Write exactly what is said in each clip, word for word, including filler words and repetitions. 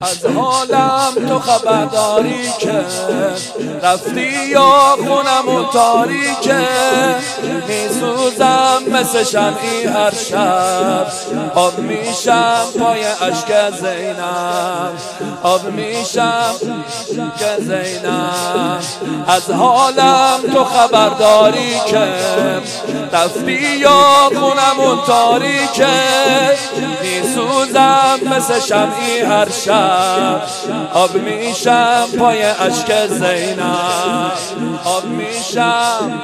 از حالم تو خبرداری که رفتی یا خونم تاریکه، میسوزم مثل شمعی هر شب، آب میشم پای اشک زینب، آب میشم که زینب. از حالم تو خبرداری که رفتی یا خونم تاریکه، میسوزم مثل شمعی هر شب، آب میشم پای اشک زینب، آب میشم.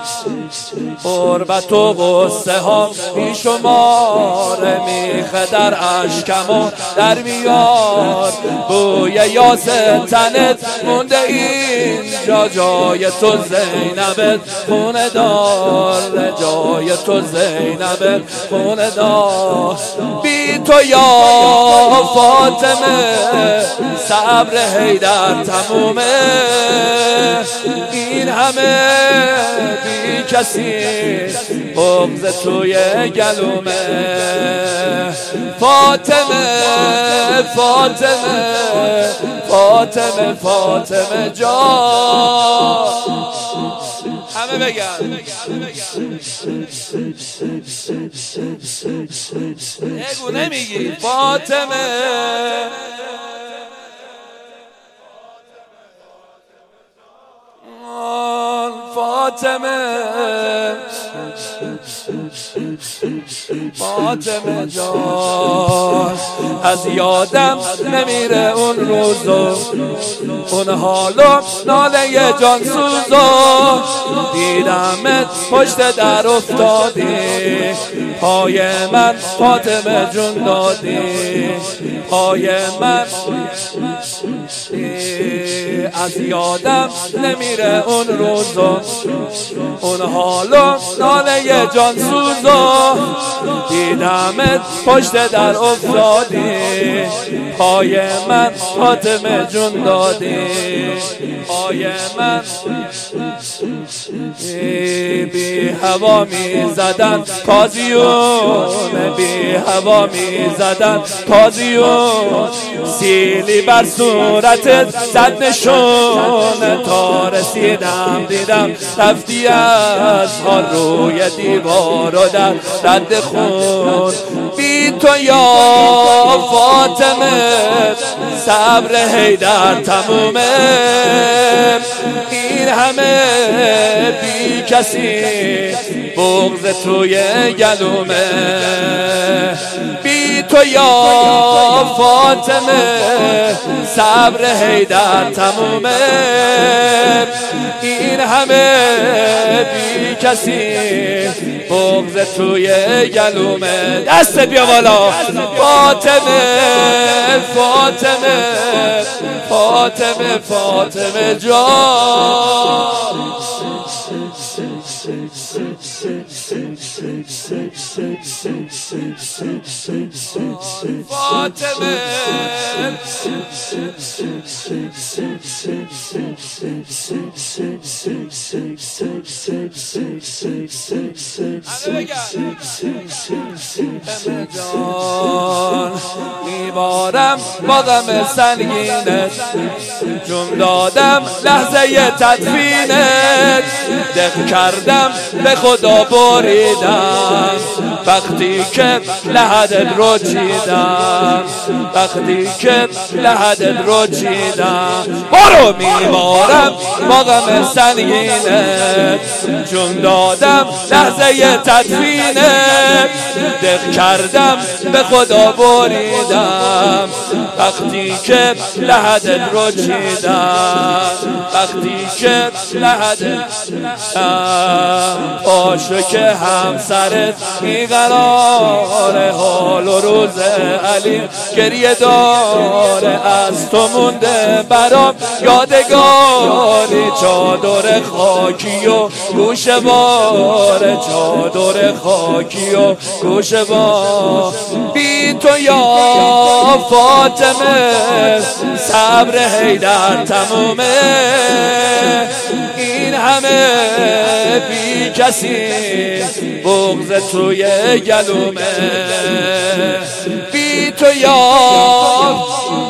قربت و غصه ها بیشماره، میخه در اشکم و در میار، بوی یاس تنت مونده اینجا، جای تو زینبت خونه دار، جای تو زینبت خونه دار. بی تو یا فاطمه صبر حیدر تمومه، این همه بی کسی بغض توی گلومه. فاطمه فاطمه فاطمه فاطمه جان، همه بگن نگو نمیگی فاطمه. فاطمه فاطمه جان، از یادم نمیره اون روزو، اون حالو ناله جان سوزو، دیدمت پشت در افتادی، پای من فاطمه جون دادی، پای من. از یادم نمیره اون روزو، اون حالو ناله جان سوزو، دیدمت پشت در افتادی، پای من فاطمه جون دادی، پای من. بی هوا می زدن قاضیون، بی هوا می زدن قاضیون، سیلی بر صورتت زد نشون، تا رسیدم دیدم رفتی از حال روی دیوار و در رد خون. بی تو یا فاطمه صبر حیدر تمومه، این همه بی کسی بغض توی گلومه. بی تو یا فاطمه صبر حیدر تمومه، این همه بی کسی بغض توی گلومه. دست بیا بالا فاطمه فاطمه فاطمه فاطمه جان. فاطمه جان، میبارم با غم سنگینت، جون دادم لحظه تدفینت، دق کردم به خدا بریدم، وقتی که لحدت رو چیدم، وقتی که لحدت رو چیدم. برو میبارم با غم سنگینت، جون دادم لحظه تدفینت، دق کردم به خدا بریدم، وقتی که لحدت رو چیدم، وقتی که لحدت. پاشو که همسرت بیقراره، حال و روز علی گریه داره، از تو مونده برام یادگاری، چادر خاکی و گوشه باره، چادر خاکی و گوشه بار. بی تو یا فاطمه صبر حیدر تمومه، این همه بی کسی بغض توی گلومه. بی تو یا